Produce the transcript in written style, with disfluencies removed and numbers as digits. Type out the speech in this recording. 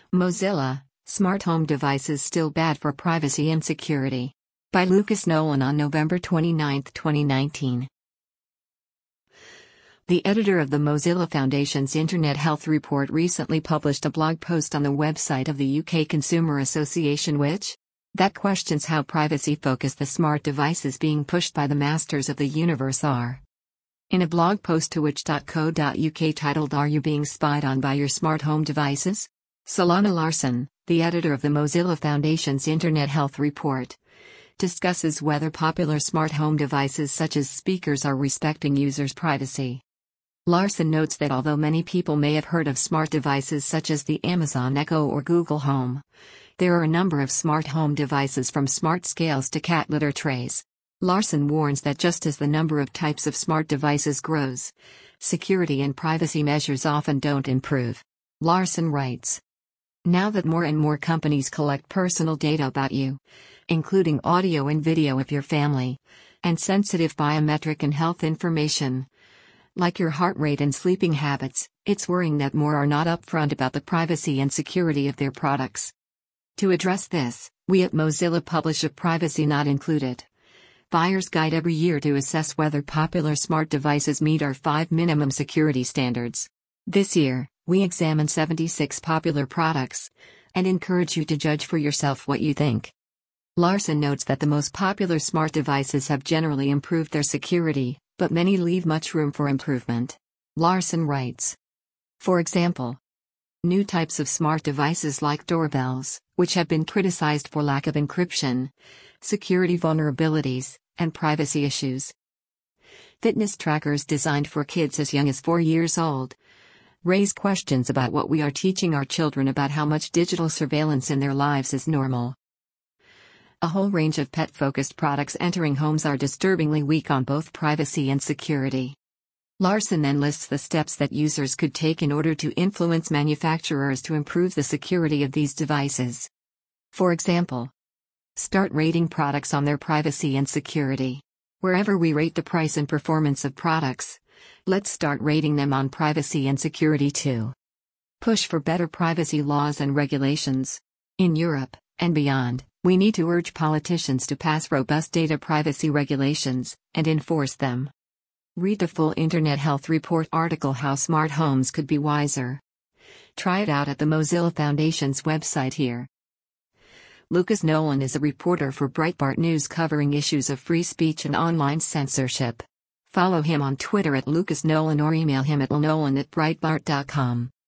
Mozilla, Smart Home Devices Still Bad for Privacy and Security. By Lucas Nolan on November 29, 2019. The editor of the Mozilla Foundation's Internet Health Report recently published a blog post on the website of the UK Consumer Association that questions how privacy-focused the smart devices being pushed by the masters of the universe are. In a blog post to which.co.uk titled "Are You Being Spied on by Your Smart Home Devices?", Solana Larsen, the editor of the Mozilla Foundation's Internet Health Report, discusses whether popular smart home devices such as speakers are respecting users' privacy. Larsen notes that although many people may have heard of smart devices such as the Amazon Echo or Google Home, there are a number of smart home devices from smart scales to cat litter trays. Larsen warns that just as the number of types of smart devices grows, security and privacy measures often don't improve. Larsen writes, "Now that more and more companies collect personal data about you, including audio and video of your family, and sensitive biometric and health information, like your heart rate and sleeping habits, it's worrying that more are not upfront about the privacy and security of their products." To address this, we at Mozilla publish a Privacy Not Included Buyer's Guide every year to assess whether popular smart devices meet our 5 minimum security standards. This year, we examine 76 popular products and encourage you to judge for yourself what you think. Larsen notes that the most popular smart devices have generally improved their security, but many leave much room for improvement. Larsen writes, for example, new types of smart devices like doorbells, which have been criticized for lack of encryption, security vulnerabilities, and privacy issues. Fitness trackers designed for kids as young as 4 years old raise questions about what we are teaching our children about how much digital surveillance in their lives is normal. A whole range of pet-focused products entering homes are disturbingly weak on both privacy and security. Larsen then lists the steps that users could take in order to influence manufacturers to improve the security of these devices. For example, start rating products on their privacy and security. Wherever we rate the price and performance of products, let's start rating them on privacy and security too. Push for better privacy laws and regulations. In Europe, and beyond, we need to urge politicians to pass robust data privacy regulations and enforce them. Read the full Internet Health Report article "How Smart Homes Could Be Wiser." Try it out at the Mozilla Foundation's website here. Lucas Nolan is a reporter for Breitbart News covering issues of free speech and online censorship. Follow him on Twitter at Lucas Nolan or email him at lnolan@breitbart.com.